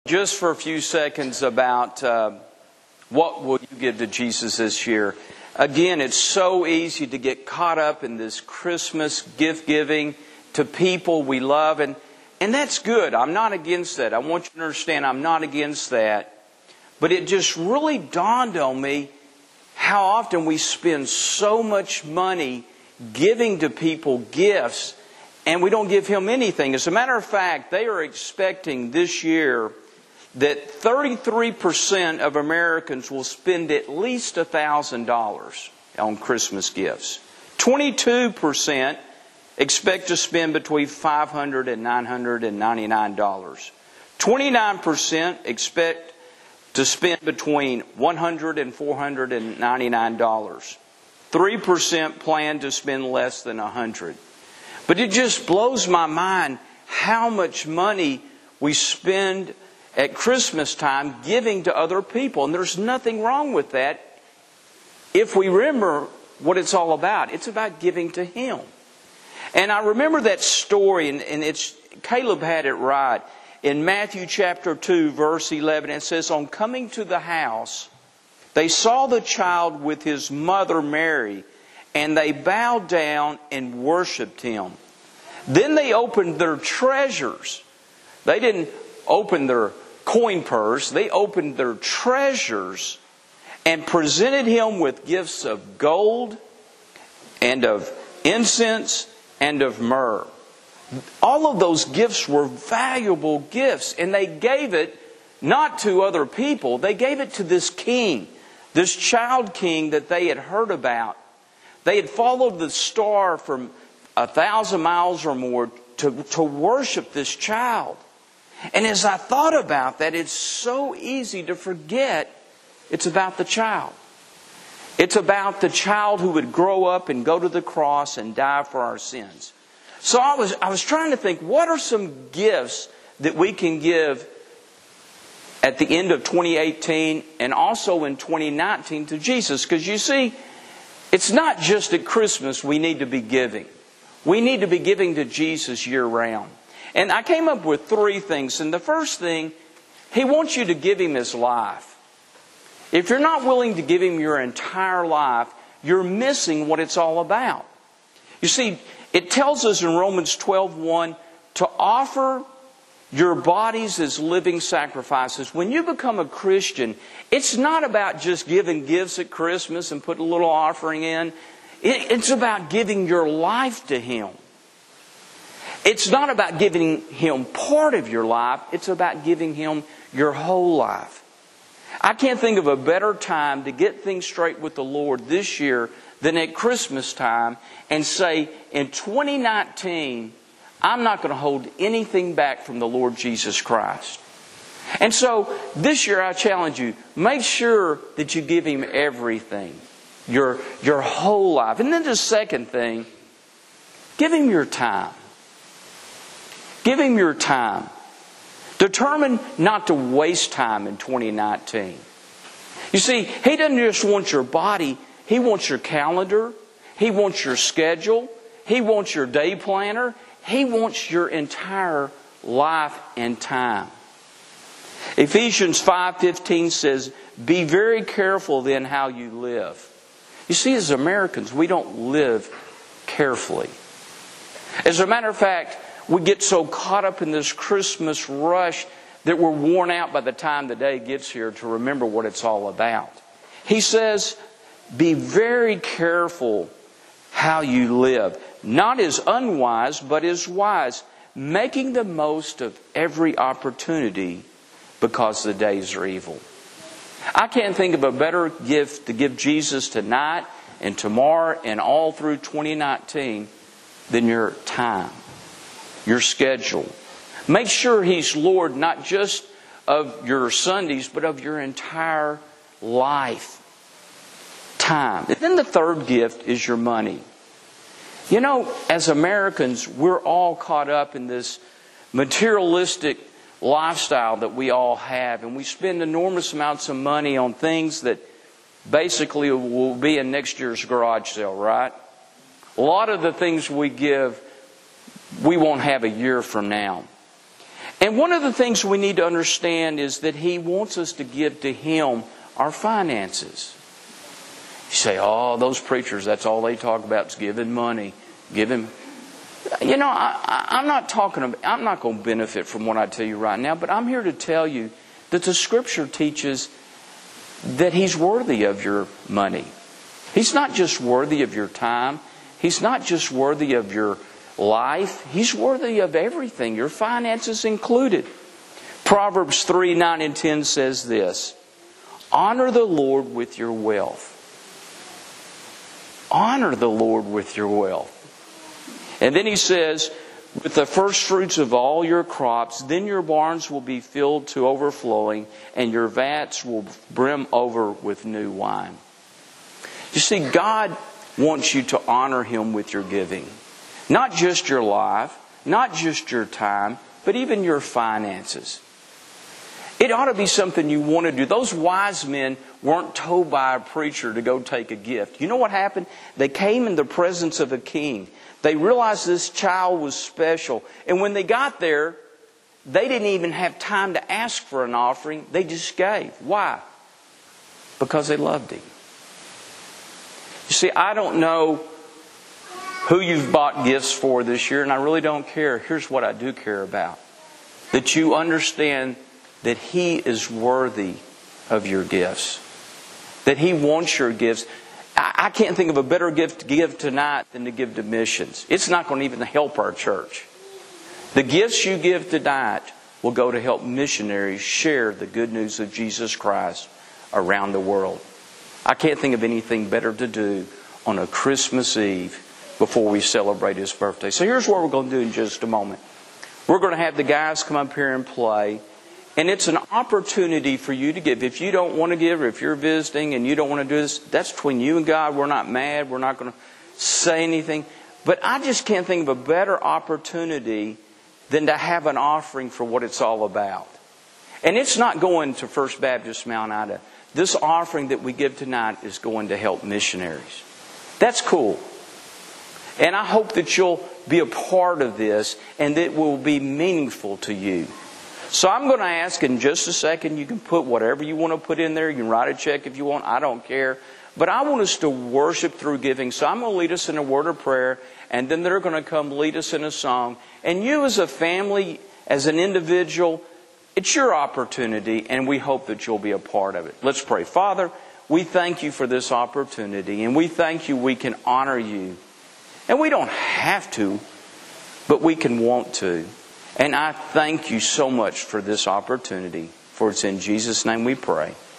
Just for a few seconds about what will you give to Jesus this year. Again, it's so easy to get caught up in this Christmas gift giving to people we love. And that's good. I'm not against that. I want you to understand I'm not against that. But it just really dawned on me how often we spend so much money giving to people gifts and we don't give Him anything. As a matter of fact, they are expecting this year that 33% of Americans will spend at least $1,000 on Christmas gifts. 22% expect to spend between $500 and $999. 29% expect to spend between $100 and $499. 3% plan to spend less than $100. But it just blows my mind how much money we spend at Christmas time giving to other people. And there's nothing wrong with that if we remember what it's all about. It's about giving to Him. And I remember that story, and Caleb had it right. In Matthew chapter 2, verse 11, it says, "On coming to the house, they saw the child with His mother Mary, and they bowed down and worshipped Him. Then they opened their treasures." They didn't open their coin purse. They opened their treasures and presented Him with gifts of gold and of incense and of myrrh. All of those gifts were valuable gifts, and they gave it not to other people. They gave it to this king, this child king that they had heard about. They had followed the star from 1,000 miles or more to worship this child. And as I thought about that, it's so easy to forget it's about the child. It's about the child who would grow up and go to the cross and die for our sins. So I was trying to think, what are some gifts that we can give at the end of 2018 and also in 2019 to Jesus? Because you see, it's not just at Christmas we need to be giving. We need to be giving to Jesus year round. And I came up with 3 things. And the first thing, He wants you to give Him His life. If you're not willing to give Him your entire life, you're missing what it's all about. You see, it tells us in Romans 12:1 to offer your bodies as living sacrifices. When you become a Christian, it's not about just giving gifts at Christmas and putting a little offering in. It's about giving your life to Him. It's not about giving Him part of your life. It's about giving Him your whole life. I can't think of a better time to get things straight with the Lord this year than at Christmas time and say, in 2019, I'm not going to hold anything back from the Lord Jesus Christ. And so this year I challenge you, make sure that you give Him everything, your whole life. And then the second thing, give Him your time. Give Him your time. Determine not to waste time in 2019. You see, He doesn't just want your body. He wants your calendar. He wants your schedule. He wants your day planner. He wants your entire life and time. Ephesians 5:15 says, "Be very careful then how you live." You see, as Americans, we don't live carefully. As a matter of fact, we get so caught up in this Christmas rush that we're worn out by the time the day gets here to remember what it's all about. He says, be very careful how you live. Not as unwise, but as wise. Making the most of every opportunity because the days are evil. I can't think of a better gift to give Jesus tonight and tomorrow and all through 2019 than your time. Your schedule. Make sure He's Lord not just of your Sundays, but of your entire life. Time. And then the third gift is your money. You know, as Americans, we're all caught up in this materialistic lifestyle that we all have. And we spend enormous amounts of money on things that basically will be in next year's garage sale, right? A lot of the things we give, we won't have a year from now. And one of the things we need to understand is that He wants us to give to Him our finances. You say, oh, those preachers, that's all they talk about is giving money. Giving. You know, I'm not going to benefit from what I tell you right now, but I'm here to tell you that the Scripture teaches that He's worthy of your money. He's not just worthy of your time. He's not just worthy of your life. He's worthy of everything, your finances included. Proverbs 3, 9 and 10 says this: honor the Lord with your wealth. Honor the Lord with your wealth. And then he says, with the first fruits of all your crops, then your barns will be filled to overflowing, and your vats will brim over with new wine. You see, God wants you to honor Him with your giving. Not just your life, not just your time, but even your finances. It ought to be something you want to do. Those wise men weren't told by a preacher to go take a gift. You know what happened? They came in the presence of a king. They realized this child was special. And when they got there, they didn't even have time to ask for an offering. They just gave. Why? Because they loved Him. You see, I don't know who you've bought gifts for this year, and I really don't care. Here's what I do care about. That you understand that He is worthy of your gifts. That He wants your gifts. I can't think of a better gift to give tonight than to give to missions. It's not going to even help our church. The gifts you give tonight will go to help missionaries share the good news of Jesus Christ around the world. I can't think of anything better to do on a Christmas Eve before we celebrate His birthday. So here's what we're going to do in just a moment. We're going to have the guys come up here and play. And it's an opportunity for you to give. If you don't want to give, or if you're visiting and you don't want to do this, that's between you and God. We're not mad. We're not going to say anything. But I just can't think of a better opportunity than to have an offering for what it's all about. And it's not going to First Baptist Mount Ida. This offering that we give tonight is going to help missionaries. That's cool. And I hope that you'll be a part of this and that it will be meaningful to you. So I'm going to ask in just a second, you can put whatever you want to put in there. You can write a check if you want. I don't care. But I want us to worship through giving. So I'm going to lead us in a word of prayer. And then they're going to come lead us in a song. And you as a family, as an individual, it's your opportunity. And we hope that you'll be a part of it. Let's pray. Father, we thank You for this opportunity. And we thank You we can honor You. And we don't have to, but we can want to. And I thank You so much for this opportunity. For it's in Jesus' name we pray.